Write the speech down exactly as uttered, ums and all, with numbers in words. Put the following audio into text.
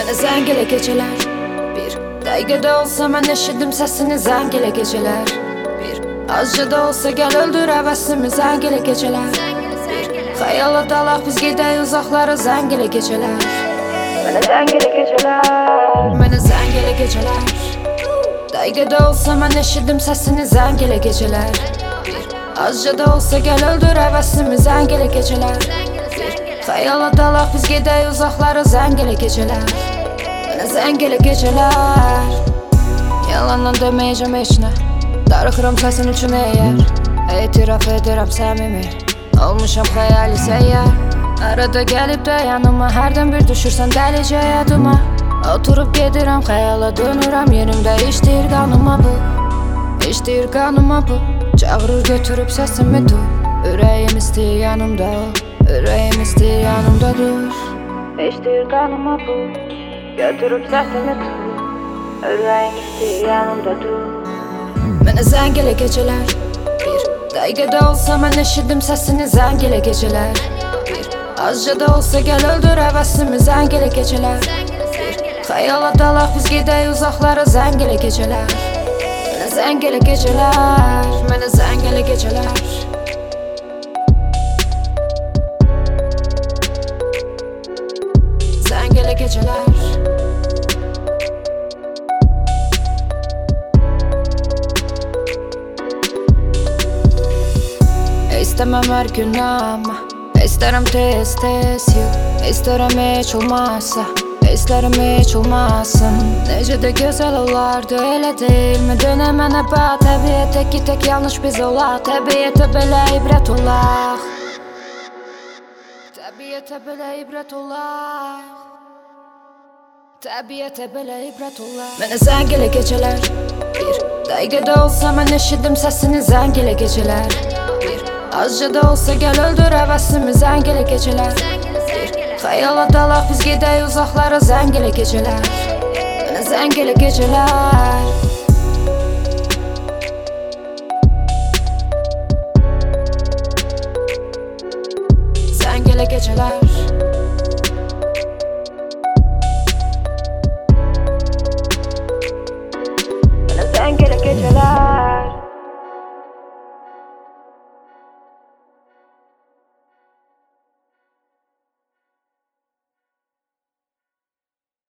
Mənə zəng elə gecələr, bir dəqiqədə olsa mən eşitdim səsini. Zəng elə gecələr, bir azca da olsa gəl öldür həvəsimi. Zəng elə gecələr, bir xəyala dalaq biz gedək uzaqlara. Zəng elə gecələr, mənə zəng elə gecələr, mənə zəng elə gecələr. Dəqiqədə olsa mən eşitdim səsini. Zəng elə gecələr, bir azca da olsa gəl öldür həvəsimi. Zəng elə gecələr, xəyala dalaq biz gedək uzaqlara. Zəng elə gecələr, mənə zəng elə gecələr. Yalandan deməyəcəm heç nə, darıxıram səsin üçün əgər. Etiraf edirəm səmimi, olmuşam xəyali səyyar. Arada gəlib də yanıma, hərdən bir düşürsən dəlicə yadıma. Oturub gedirəm xəyala dönürəm, yerimdə işdir qanıma bu, işdir qanıma bu. Çağırır götürüb səsimi dur, ürəyim istəyir yanımda ol, ürəyim istəyir yanımda dur. İşdir qanıma bu, götürüb səsimi dur, ürəyim istəyir yanımda dur. Mənə zəng elə gecələr, bir dəqiqədə olsa mən eşitdim səsini. Zəng elə gecələr, bir azca da olsa gəl öldür həvəsimi. Zəng elə gecələr, bir xəyala dalaq biz gedək uzaqlara. Zəng elə gecələr, mənə zəng elə gecələr, mənə zəng elə gecələr. Zəng elə gecələr. İstəməm hər gün amma, istərəm tez tez yox. İstərəm heç olmazsa, istərəm heç olmasın. Necə də gözəl olardı, elə deyilmi? Dönə mənə bax, təbiətə ki tək yanlış biz olaq. Təbiətə belə ibrət olaq, təbiətə belə ibrət olaq, təbiətə belə ibrət olaq. Mənə zəng elə gecələr, bir dəqiqədə olsa mən eşitdim səsini. Zəng elə gecələr, bir azca da olsa gəl öldür həvəsimi. Zəng elə gecələr, bir xəyala dalaq biz gedək uzaqlara. Zəng elə gecələr, mənə zəng elə gecələr. Zəng elə gecələr.